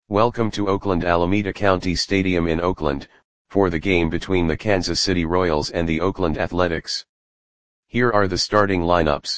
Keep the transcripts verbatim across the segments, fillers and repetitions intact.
Welcome to Oakland Alameda County Stadium in Oakland, for the game between the Kansas City Royals and the Oakland Athletics. Here are the starting lineups.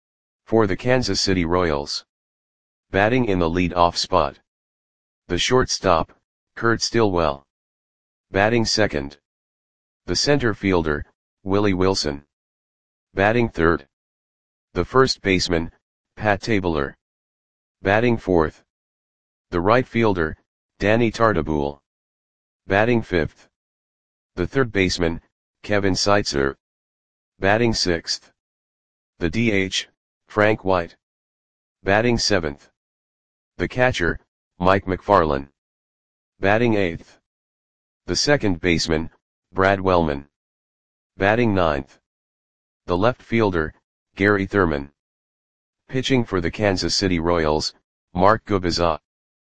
For the Kansas City Royals. Batting in the lead-off spot. The shortstop, Kurt Stillwell. Batting second. The center fielder, Willie Wilson. Batting third. The first baseman, Pat Tabler. Batting fourth. The right fielder, Danny Tartabull. Batting fifth. The third baseman, Kevin Seitzer. Batting sixth. The D H, Frank White. Batting seventh. The catcher, Mike McFarland. Batting eighth. The second baseman, Brad Wellman. Batting ninth. The left fielder, Gary Thurman. Pitching for the Kansas City Royals, Mark Gubicza.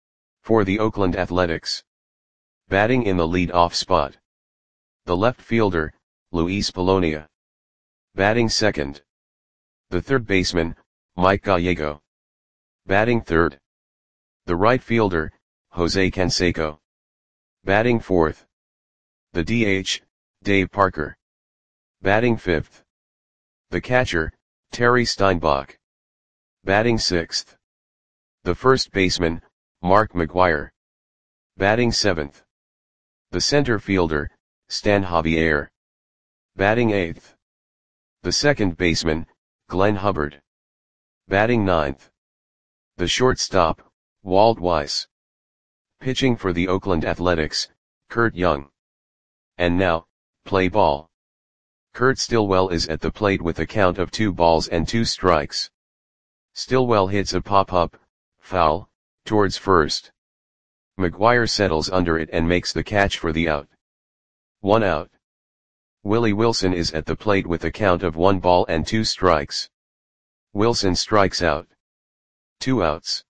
For the Oakland Athletics. Batting in the lead-off spot. The left fielder, Luis Polonia. Batting second. The third baseman, Mike Gallego. Batting third. The right fielder, Jose Canseco. Batting fourth. The D H, Dave Parker. Batting fifth. The catcher, Terry Steinbach. Batting sixth. The first baseman, Mark McGwire. Batting seventh. The center fielder, Stan Javier. Batting eighth. The second baseman, Glenn Hubbard. Batting ninth. The shortstop, Walt Weiss. Pitching for the Oakland Athletics, Kurt Young. And now, play ball. Kurt Stillwell is at the plate with a count of two balls and two strikes. Stillwell hits a pop-up, foul, towards first. McGwire settles under it and makes the catch for the out. One out. Willie Wilson is at the plate with a count of one ball and two strikes. Wilson strikes out. Two outs.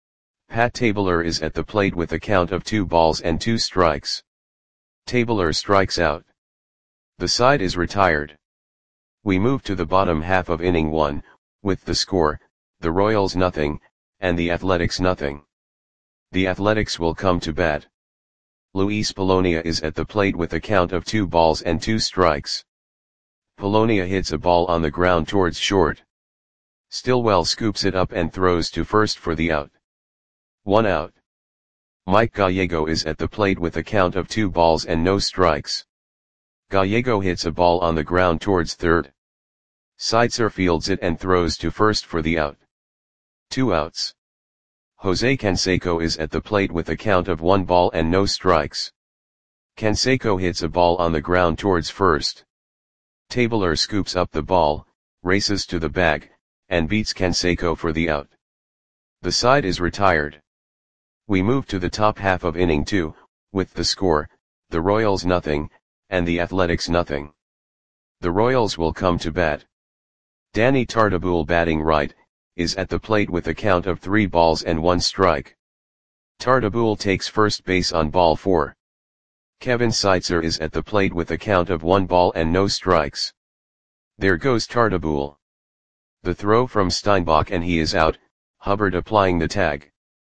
Pat Tabler is at the plate with a count of two balls and two strikes. Tabler strikes out. The side is retired. We move to the bottom half of inning one, with the score, the Royals nothing, and the Athletics nothing. The Athletics will come to bat. Luis Polonia is at the plate with a count of two balls and two strikes. Polonia hits a ball on the ground towards short. Stillwell scoops it up and throws to first for the out. One out. Mike Gallego is at the plate with a count of two balls and no strikes. Gallego hits a ball on the ground towards third. Seitzer fields it and throws to first for the out. Two outs. Jose Canseco is at the plate with a count of one ball and no strikes. Canseco hits a ball on the ground towards first. Tabler scoops up the ball, races to the bag, and beats Canseco for the out. The side is retired. We move to the top half of inning two, with the score, the Royals nothing, and the Athletics nothing. The Royals will come to bat. Danny Tartabull, batting right, is at the plate with a count of three balls and one strike. Tartabull takes first base on ball four. Kevin Seitzer is at the plate with a count of one ball and no strikes. There goes Tartabull. The throw from Steinbach and he is out, Hubbard applying the tag.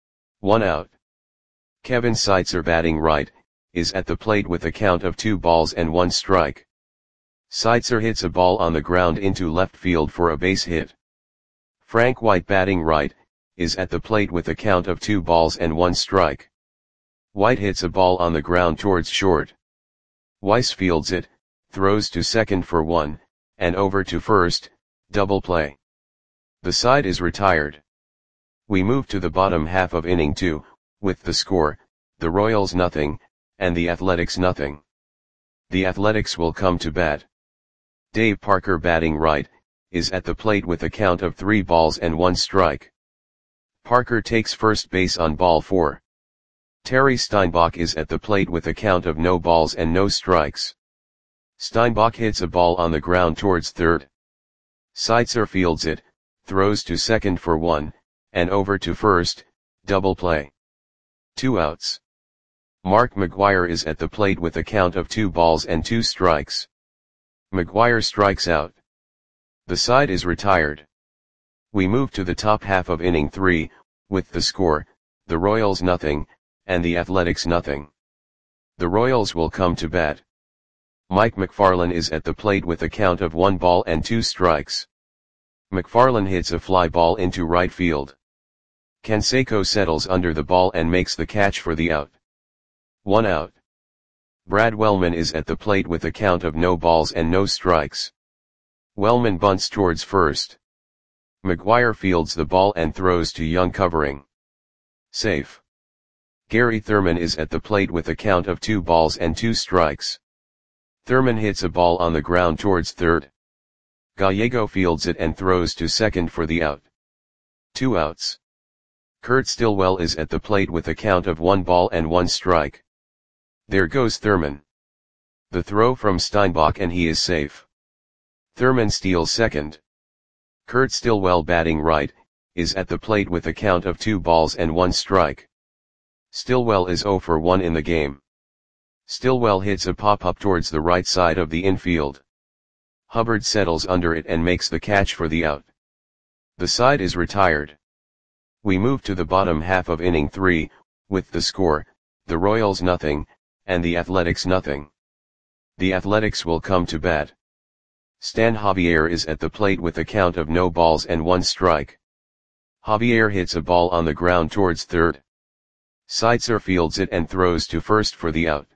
One out. Kevin Seitzer, batting right, is at the plate with a count of two balls and one strike. Seitzer hits a ball on the ground into left field for a base hit. Frank White, batting right, is at the plate with a count of two balls and one strike. White hits a ball on the ground towards short. Weiss fields it, throws to second for one, and over to first, double play. The side is retired. We move to the bottom half of inning two, with the score, the Royals nothing, and the Athletics nothing. The Athletics will come to bat. Dave Parker, batting right, is at the plate with a count of three balls and one strike. Parker takes first base on ball four. Terry Steinbach is at the plate with a count of no balls and no strikes. Steinbach hits a ball on the ground towards third. Seitzer fields it, throws to second for one, and over to first, double play. Two outs. Mark McGwire is at the plate with a count of two balls and two strikes. McGwire strikes out. The side is retired. We move to the top half of inning three, with the score, the Royals nothing, and the Athletics nothing. The Royals will come to bat. Mike McFarland is at the plate with a count of one ball and two strikes. McFarland hits a fly ball into right field. Canseco settles under the ball and makes the catch for the out. One out. Brad Wellman is at the plate with a count of no balls and no strikes. Wellman bunts towards first. McGuire fields the ball and throws to Young covering. Safe. Gary Thurman is at the plate with a count of two balls and two strikes. Thurman hits a ball on the ground towards third. Gallego fields it and throws to second for the out. Two outs. Kurt Stillwell is at the plate with a count of one ball and one strike. There goes Thurman. The throw from Steinbach and he is safe. Thurman steals second. Kurt Stillwell, batting right, is at the plate with a count of two balls and one strike. Stillwell is oh for one in the game. Stillwell hits a pop-up towards the right side of the infield. Hubbard settles under it and makes the catch for the out. The side is retired. We move to the bottom half of inning three, with the score, the Royals nothing, and the Athletics nothing. The Athletics will come to bat. Stan Javier is at the plate with a count of no balls and one strike. Javier hits a ball on the ground towards third. Seitzer fields it and throws to first for the out.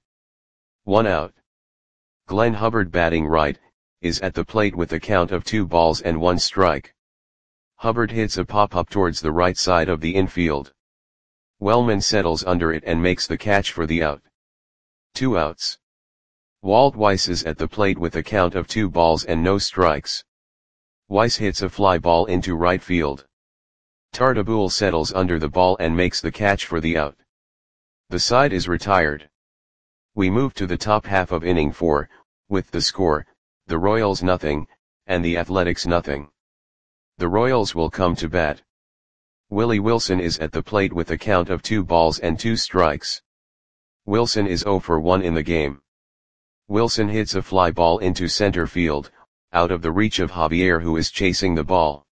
One out. Glenn Hubbard, batting right, is at the plate with a count of two balls and one strike. Hubbard hits a pop-up towards the right side of the infield. Wellman settles under it and makes the catch for the out. Two outs. Walt Weiss is at the plate with a count of two balls and no strikes. Weiss hits a fly ball into right field. Tartabull settles under the ball and makes the catch for the out. The side is retired. We move to the top half of inning four, with the score, the Royals nothing, and the Athletics nothing. The Royals will come to bat. Willie Wilson is at the plate with a count of two balls and two strikes. Wilson is oh for one in the game. Wilson hits a fly ball into center field, out of the reach of Javier, who is chasing the ball.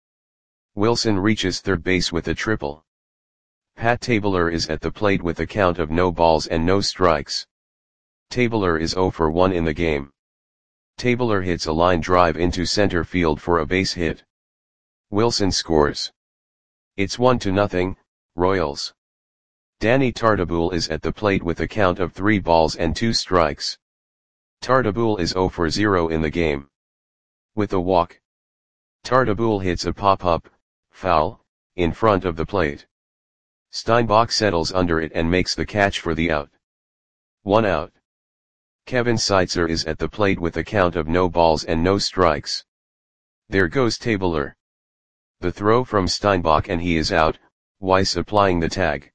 Wilson reaches third base with a triple. Pat Tabler is at the plate with a count of no balls and no strikes. Tabler is oh for one in the game. Tabler hits a line drive into center field for a base hit. Wilson scores. It's one to nothing, Royals. Danny Tartabull is at the plate with a count of three balls and two strikes. Tartabull is oh for zero in the game. With a walk. Tartabull hits a pop-up, foul, in front of the plate. Steinbach settles under it and makes the catch for the out. One out. Kevin Seitzer is at the plate with a count of no balls and no strikes. There goes Tabler. The throw from Steinbach and he is out, Weiss applying the tag.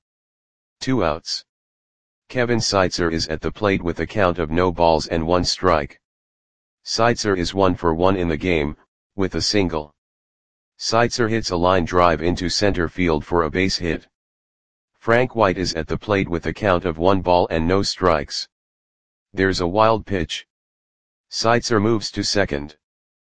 Two outs. Kevin Seitzer is at the plate with a count of no balls and one strike. Seitzer is one for one in the game, with a single. Seitzer hits a line drive into center field for a base hit. Frank White is at the plate with a count of one ball and no strikes. There's a wild pitch. Seitzer moves to second.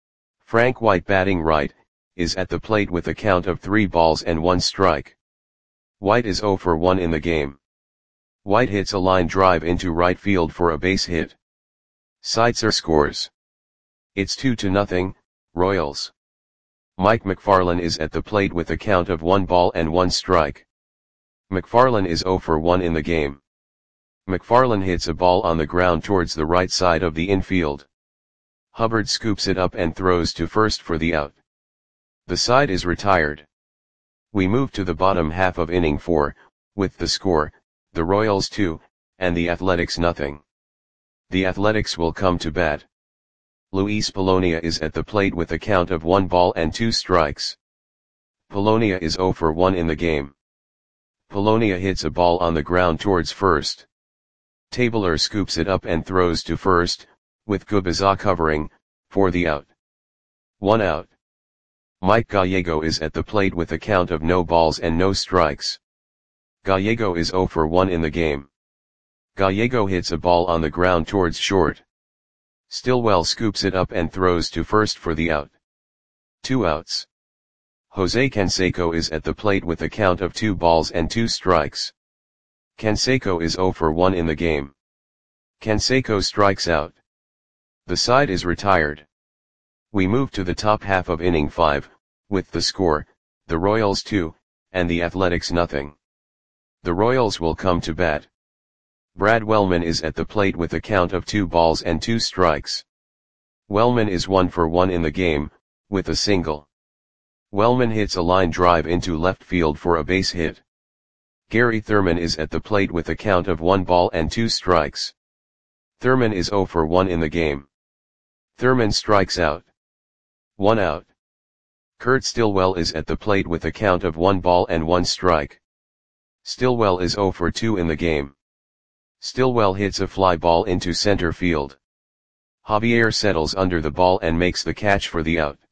Frank White, batting right, is at the plate with a count of three balls and one strike. White is oh for one in the game. White hits a line drive into right field for a base hit. Seitzer scores. It's two to nothing, Royals. Mike McFarland is at the plate with a count of one ball and one strike. McFarland is oh for one in the game. McFarland hits a ball on the ground towards the right side of the infield. Hubbard scoops it up and throws to first for the out. The side is retired. We move to the bottom half of inning four, with the score, the Royals two, and the Athletics nothing. The Athletics will come to bat. Luis Polonia is at the plate with a count of one ball and two strikes. Polonia is oh for one in the game. Polonia hits a ball on the ground towards first. Tabler scoops it up and throws to first, with Gubiza covering, for the out. One out. Mike Gallego is at the plate with a count of no balls and no strikes. Gallego is oh for one in the game. Gallego hits a ball on the ground towards short. Stillwell scoops it up and throws to first for the out. Two outs. Jose Canseco is at the plate with a count of two balls and two strikes. Canseco is zero for one in the game. Canseco strikes out. The side is retired. We move to the top half of inning five, with the score, the Royals two, and the Athletics nothing. The Royals will come to bat. Brad Wellman is at the plate with a count of two balls and two strikes. Wellman is one for one in the game, with a single. Wellman hits a line drive into left field for a base hit. Gary Thurman is at the plate with a count of one ball and two strikes. Thurman is zero for one in the game. Thurman strikes out. One out. Kurt Stillwell is at the plate with a count of one ball and one strike. Stillwell is zero for two in the game. Stillwell hits a fly ball into center field. Javier settles under the ball and makes the catch for the out.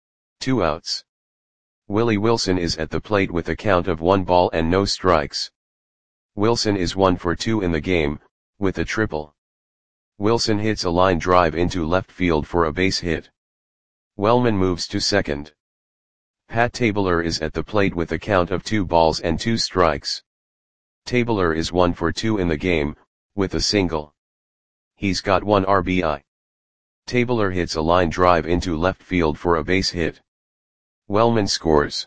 Two outs. Willie Wilson is at the plate with a count of one ball and no strikes. Wilson is one for two in the game, with a triple. Wilson hits a line drive into left field for a base hit. Wellman moves to second. Pat Tabler is at the plate with a count of two balls and two strikes. Tabler is one for two in the game, with a single. He's got one R B I. Tabler hits a line drive into left field for a base hit. Wellman scores.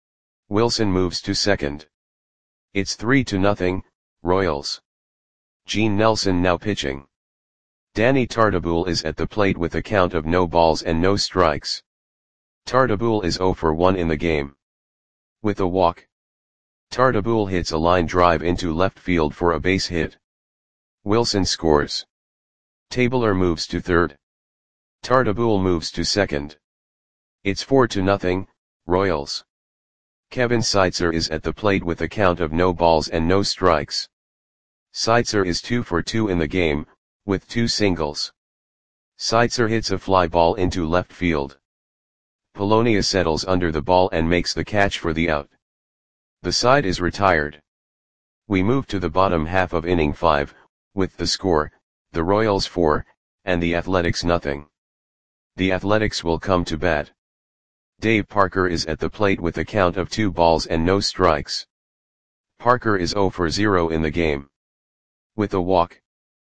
Wilson moves to second. It's three to nothing, Royals. Gene Nelson now pitching. Danny Tartabull is at the plate with a count of no balls and no strikes. Tartabull is zero for one in the game. With a walk. Tartabull hits a line drive into left field for a base hit. Wilson scores. Tabler moves to third. Tartabull moves to second. It's four to nothing, Royals. Kevin Seitzer is at the plate with a count of no balls and no strikes. Seitzer is two for two in the game, with two singles. Seitzer hits a fly ball into left field. Polonia settles under the ball and makes the catch for the out. The side is retired. We move to the bottom half of inning five, with the score, the Royals four, and the Athletics nothing. The Athletics will come to bat. Dave Parker is at the plate with a count of two balls and no strikes. Parker is zero for zero in the game. With a walk.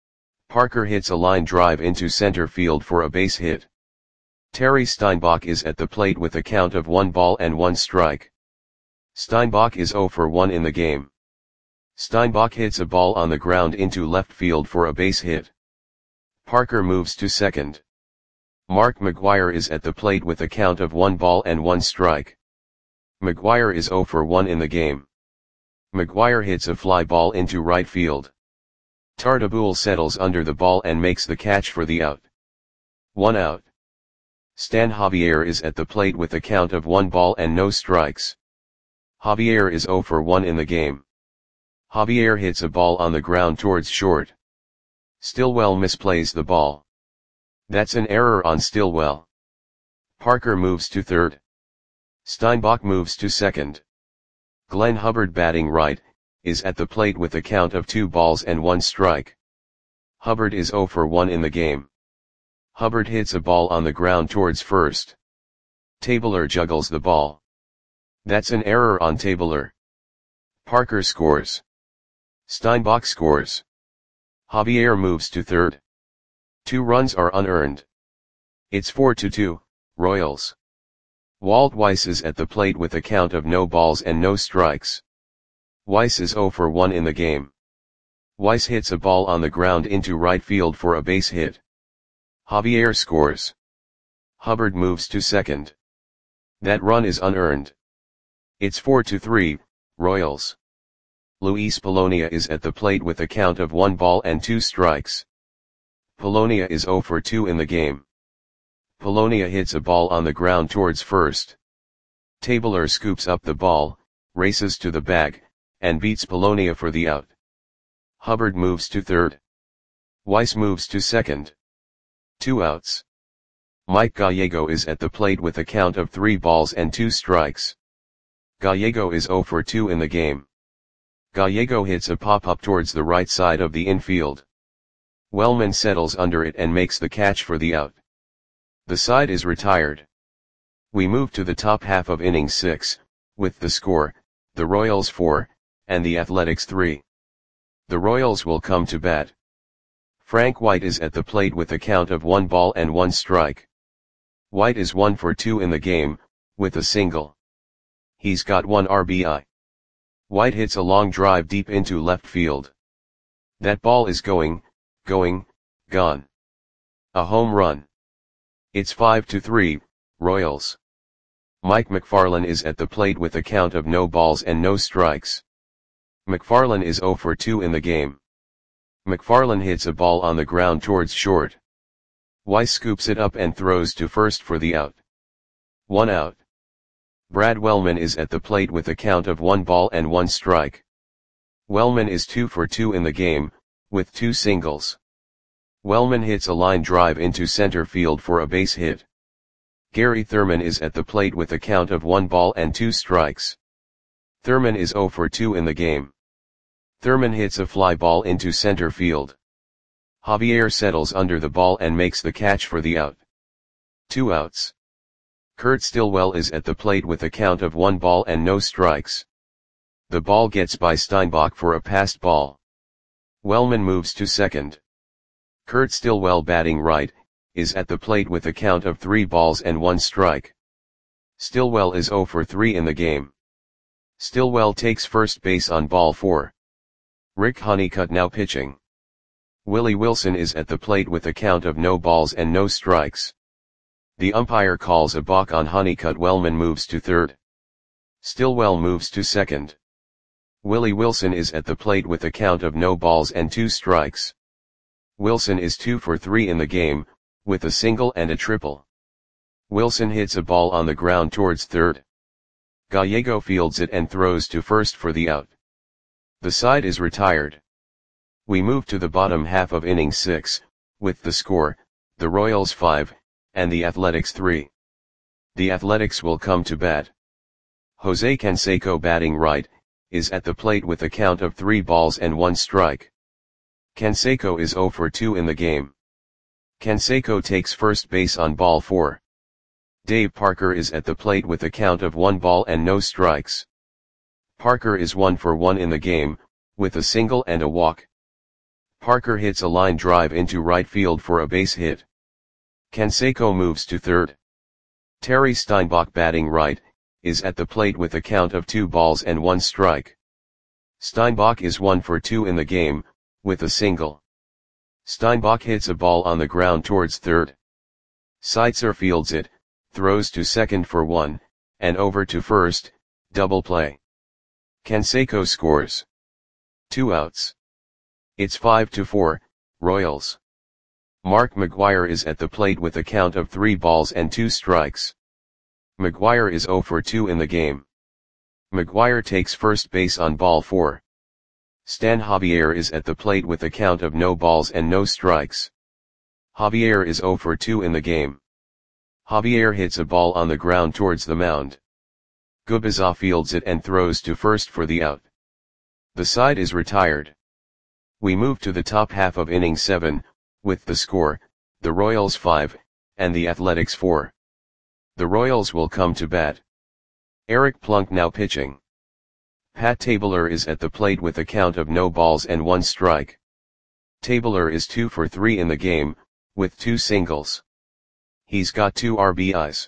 Parker hits a line drive into center field for a base hit. Terry Steinbach is at the plate with a count of one ball and one strike. Steinbach is zero for one in the game. Steinbach hits a ball on the ground into left field for a base hit. Parker moves to second. Mark McGwire is at the plate with a count of one ball and one strike. McGwire is zero for one in the game. McGwire hits a fly ball into right field. Tartabull settles under the ball and makes the catch for the out. One out. Stan Javier is at the plate with a count of one ball and no strikes. Javier is zero for one in the game. Javier hits a ball on the ground towards short. Stillwell misplays the ball. That's an error on Stillwell. Parker moves to third. Steinbach moves to second. Glenn Hubbard, batting right, is at the plate with a count of two balls and one strike. Hubbard is zero for one in the game. Hubbard hits a ball on the ground towards first. Tabler juggles the ball. That's an error on Tabler. Parker scores. Steinbach scores. Javier moves to third. Two runs are unearned. It's four to two, Royals. Walt Weiss is at the plate with a count of no balls and no strikes. Weiss is zero for one in the game. Weiss hits a ball on the ground into right field for a base hit. Javier scores. Hubbard moves to second. That run is unearned. It's four to three, Royals. Luis Polonia is at the plate with a count of one ball and two strikes. Polonia is zero for two in the game. Polonia hits a ball on the ground towards first. Tabler scoops up the ball, races to the bag, and beats Polonia for the out. Hubbard moves to third. Weiss moves to second. Two outs. Mike Gallego is at the plate with a count of three balls and two strikes. Gallego is zero for two in the game. Gallego hits a pop-up towards the right side of the infield. Wellman settles under it and makes the catch for the out. The side is retired. We move to the top half of inning six, with the score, the Royals four, and the Athletics three. The Royals will come to bat. Frank White is at the plate with a count of one ball and one strike. White is one for two in the game, with a single. He's got one R B I. White hits a long drive deep into left field. That ball is going, going, gone. A home run. It's five to three, Royals. Mike McFarland is at the plate with a count of no balls and no strikes. McFarland is zero for two in the game. McFarland hits a ball on the ground towards short. White scoops it up and throws to first for the out. One out. Brad Wellman is at the plate with a count of one ball and one strike. Wellman is two for two in the game, with two singles. Wellman hits a line drive into center field for a base hit. Gary Thurman is at the plate with a count of one ball and two strikes. Thurman is zero for two in the game. Thurman hits a fly ball into center field. Javier settles under the ball and makes the catch for the out. Two outs. Kurt Stillwell is at the plate with a count of one ball and no strikes. The ball gets by Steinbach for a passed ball. Wellman moves to second. Kurt Stillwell, batting right, is at the plate with a count of three balls and one strike. Stillwell is zero for three in the game. Stillwell takes first base on ball four. Rick Honeycutt now pitching. Willie Wilson is at the plate with a count of no balls and no strikes. The umpire calls a balk on Honeycutt. Wellman moves to third. Stillwell moves to second. Willie Wilson is at the plate with a count of no balls and two strikes. Wilson is two for three in the game, with a single and a triple. Wilson hits a ball on the ground towards third. Gallego fields it and throws to first for the out. The side is retired. We move to the bottom half of inning six, with the score, the Royals five, and the Athletics three. The Athletics will come to bat. Jose Canseco, batting right, is at the plate with a count of three balls and one strike. Canseco is zero for two in the game. Canseco takes first base on ball four. Dave Parker is at the plate with a count of one ball and no strikes. Parker is one for one in the game, with a single and a walk. Parker hits a line drive into right field for a base hit. Canseco moves to third. Terry Steinbach, batting right, is at the plate with a count of two balls and one strike. Steinbach is one for two in the game, with a single. Steinbach hits a ball on the ground towards third. Seitzer fields it, throws to second for one, and over to first, double play. Canseco scores. Two outs. It's five to four, Royals. Mark McGwire is at the plate with a count of three balls and two strikes. McGwire is zero for two in the game. McGwire takes first base on ball four. Stan Javier is at the plate with a count of no balls and no strikes. Javier is zero for two in the game. Javier hits a ball on the ground towards the mound. Gubizza fields it and throws to first for the out. The side is retired. We move to the top half of inning seven, with the score, the Royals five, and the Athletics four. The Royals will come to bat. Eric Plunk now pitching. Pat Tabler is at the plate with a count of no balls and one strike. Tabler is two for three in the game, with two singles. He's got two R B Is.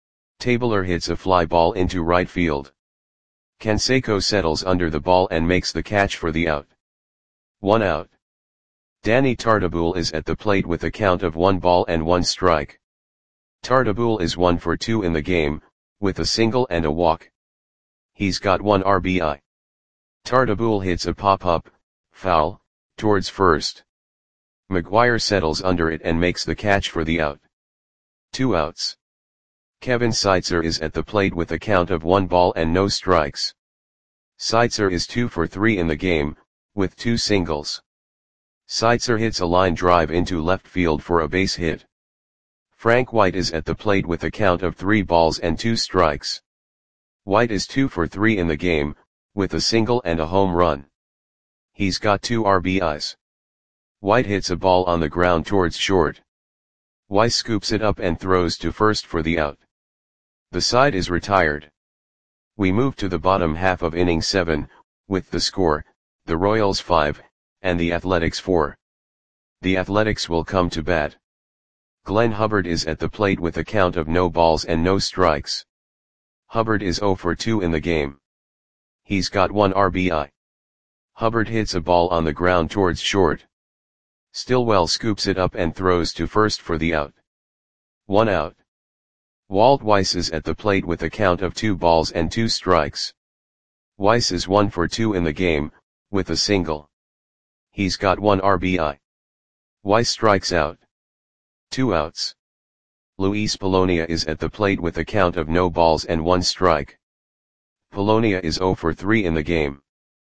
Tabler hits a fly ball into right field. Canseco settles under the ball and makes the catch for the out. One out. Danny Tartabull is at the plate with a count of one ball and one strike. Tartabull is one for two in the game, with a single and a walk. He's got one R B I. Tartabull hits a pop-up, foul, towards first. McGwire settles under it and makes the catch for the out. Two outs. Kevin Seitzer is at the plate with a count of one ball and no strikes. Seitzer is two for three in the game, with two singles. Seitzer hits a line drive into left field for a base hit. Frank White is at the plate with a count of three balls and two strikes. White is two for three in the game, with a single and a home run. He's got two R B Is. White hits a ball on the ground towards short. White scoops it up and throws to first for the out. The side is retired. We move to the bottom half of inning seven, with the score, the Royals five, and the Athletics four. The Athletics will come to bat. Glenn Hubbard is at the plate with a count of no balls and no strikes. Hubbard is oh for two in the game. He's got one R B I. Hubbard hits a ball on the ground towards short. Stillwell scoops it up and throws to first for the out. One out. Walt Weiss is at the plate with a count of two balls and two strikes. Weiss is one for two in the game, with a single. He's got one R B I. Weiss strikes out. Two outs. Luis Polonia is at the plate with a count of no balls and one strike. Polonia is oh for three in the game.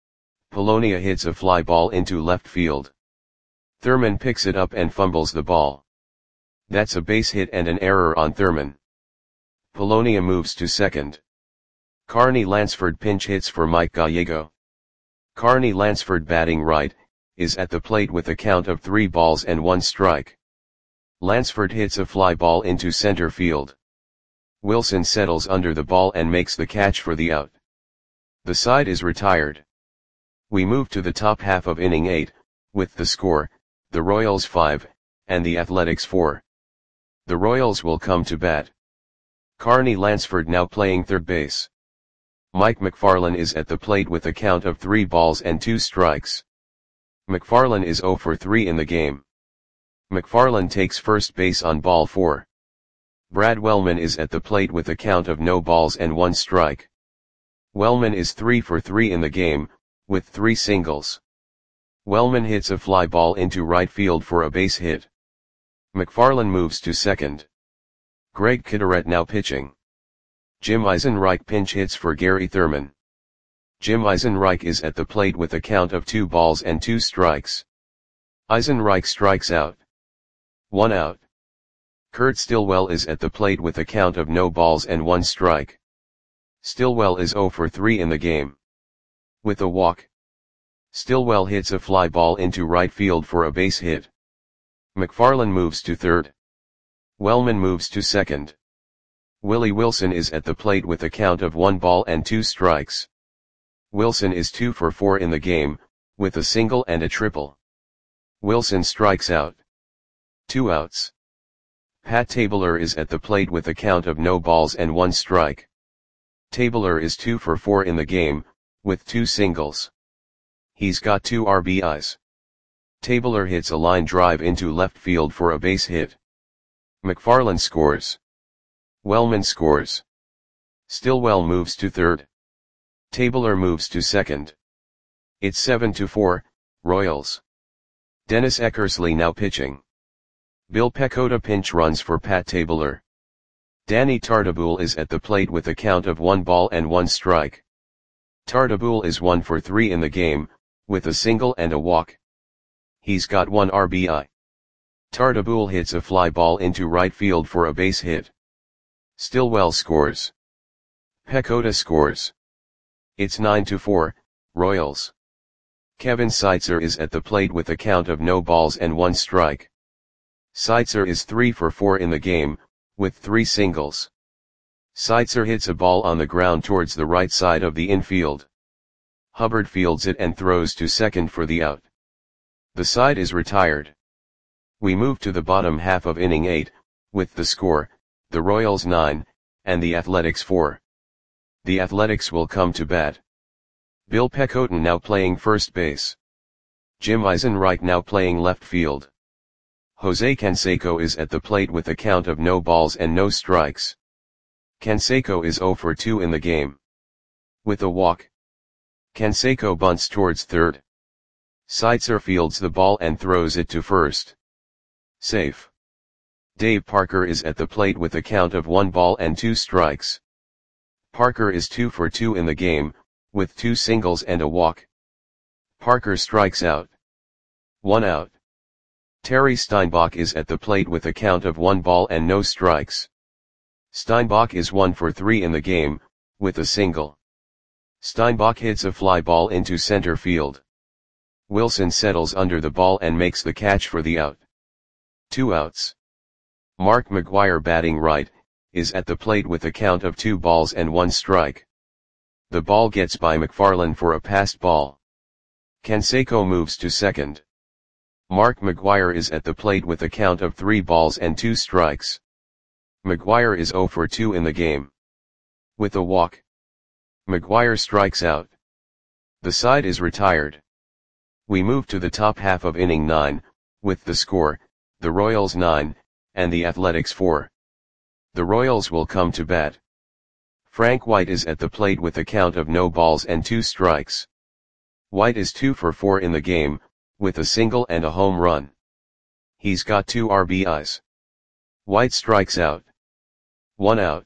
Polonia hits a fly ball into left field. Thurman picks it up and fumbles the ball. That's a base hit and an error on Thurman. Polonia moves to second. Carney Lansford pinch hits for Mike Gallego. Carney Lansford, batting right, is at the plate with a count of three balls and one strike. Lansford hits a fly ball into center field. Wilson settles under the ball and makes the catch for the out. The side is retired. We move to the top half of inning eight, with the score, the Royals five, and the Athletics four. The Royals will come to bat. Carney Lansford now playing third base. Mike McFarland is at the plate with a count of three balls and two strikes. McFarland is oh for three in the game. McFarland takes first base on ball four. Brad Wellman is at the plate with a count of no balls and one strike. Wellman is three for three in the game, with three singles. Wellman hits a fly ball into right field for a base hit. McFarland moves to second. Greg Kitteret now pitching. Jim Eisenreich pinch hits for Gary Thurman. Jim Eisenreich is at the plate with a count of two balls and two strikes. Eisenreich strikes out. One out. Kurt Stillwell is at the plate with a count of no balls and one strike. Stillwell is oh for three in the game. With a walk. Stillwell hits a fly ball into right field for a base hit. McFarland moves to third. Wellman moves to second. Willie Wilson is at the plate with a count of one ball and two strikes. Wilson is two for four in the game, with a single and a triple. Wilson strikes out. Two outs. Pat Tabler is at the plate with a count of no balls and one strike. Tabler is two for four in the game, with two singles. He's got two R B Is. Tabler hits a line drive into left field for a base hit. McFarland scores. Wellman scores. Stillwell moves to third. Tabler moves to second. It's seven to four, Royals. Dennis Eckersley now pitching. Bill Pecota pinch runs for Pat Tabler. Danny Tartabull is at the plate with a count of one ball and one strike. Tartabull is one for three in the game, with a single and a walk. He's got one R B I. Tartabull hits a fly ball into right field for a base hit. Stillwell scores. Pecota scores. It's nine to four, Royals. Kevin Seitzer is at the plate with a count of no balls and one strike. Seitzer is three for four in the game, with three singles. Seitzer hits a ball on the ground towards the right side of the infield. Hubbard fields it and throws to second for the out. The side is retired. We move to the bottom half of inning eight, with the score, the Royals nine, and the Athletics four. The Athletics will come to bat. Bill Pecota now playing first base. Jim Eisenreich now playing left field. Jose Canseco is at the plate with a count of no balls and no strikes. Canseco is oh for two in the game. With a walk. Canseco bunts towards third. Seitzer fields the ball and throws it to first. Safe. Dave Parker is at the plate with a count of one ball and two strikes. Parker is two for two in the game, with two singles and a walk. Parker strikes out. One out. Terry Steinbach is at the plate with a count of one ball and no strikes. Steinbach is one for three in the game, with a single. Steinbach hits a fly ball into center field. Wilson settles under the ball and makes the catch for the out. Two outs. Mark McGwire, batting right, is at the plate with a count of two balls and one strike. The ball gets by McFarland for a passed ball. Canseco moves to second. Mark McGwire is at the plate with a count of three balls and two strikes. McGwire is zero for two in the game. With a walk, McGwire strikes out. The side is retired. We move to the top half of inning nine, with the score, the Royals nine, and the Athletics four. The Royals will come to bat. Frank White is at the plate with a count of no balls and two strikes. White is two for four in the game, with a single and a home run. He's got two R B Is. White strikes out. One out.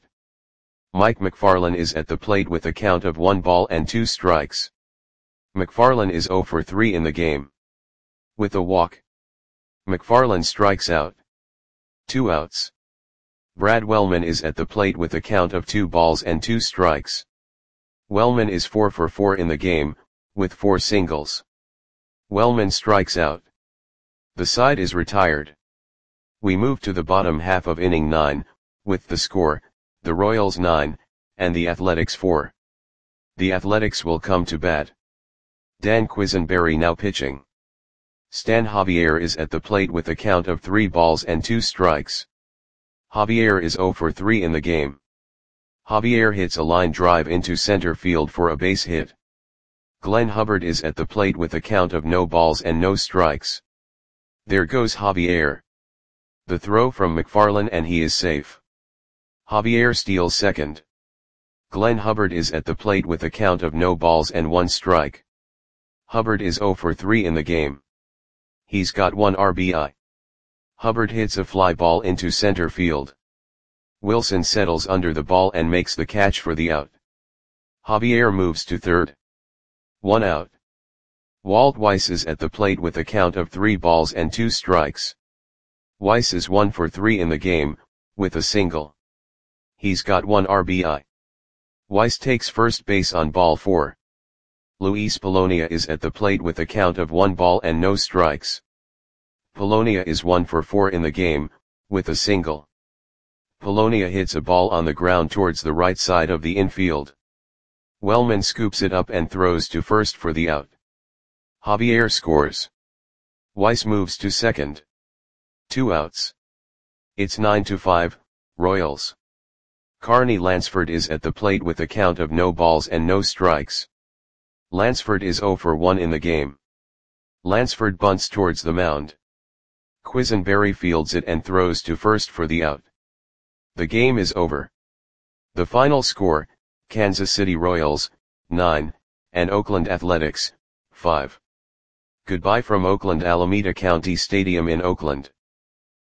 Mike McFarland is at the plate with a count of one ball and two strikes. McFarland is zero for three in the game. With a walk, McFarland strikes out. Two outs. Brad Wellman is at the plate with a count of two balls and two strikes. Wellman is four for four in the game, with four singles. Wellman strikes out. The side is retired. We move to the bottom half of inning nine, with the score, the Royals nine, and the Athletics four. The Athletics will come to bat. Dan Quisenberry now pitching. Stan Javier is at the plate with a count of three balls and two strikes. Javier is zero for three in the game. Javier hits a line drive into center field for a base hit. Glenn Hubbard is at the plate with a count of no balls and no strikes. There goes Javier. The throw from McFarland and he is safe. Javier steals second. Glenn Hubbard is at the plate with a count of no balls and one strike. Hubbard is zero for three in the game. He's got one R B I. Hubbard hits a fly ball into center field. Wilson settles under the ball and makes the catch for the out. Javier moves to third. One out. Walt Weiss is at the plate with a count of three balls and two strikes. Weiss is one for three in the game, with a single. He's got one R B I. Weiss takes first base on ball four. Luis Polonia is at the plate with a count of one ball and no strikes. Polonia is one for four in the game, with a single. Polonia hits a ball on the ground towards the right side of the infield. Wellman scoops it up and throws to first for the out. Javier scores. Weiss moves to second. Two outs. It's nine to five, Royals. Carney Lansford is at the plate with a count of no balls and no strikes. Lansford is zero for one in the game. Lansford bunts towards the mound. Quisenberry fields it and throws to first for the out. The game is over. The final score, Kansas City Royals, nine, and Oakland Athletics, five. Goodbye from Oakland Alameda County Stadium in Oakland.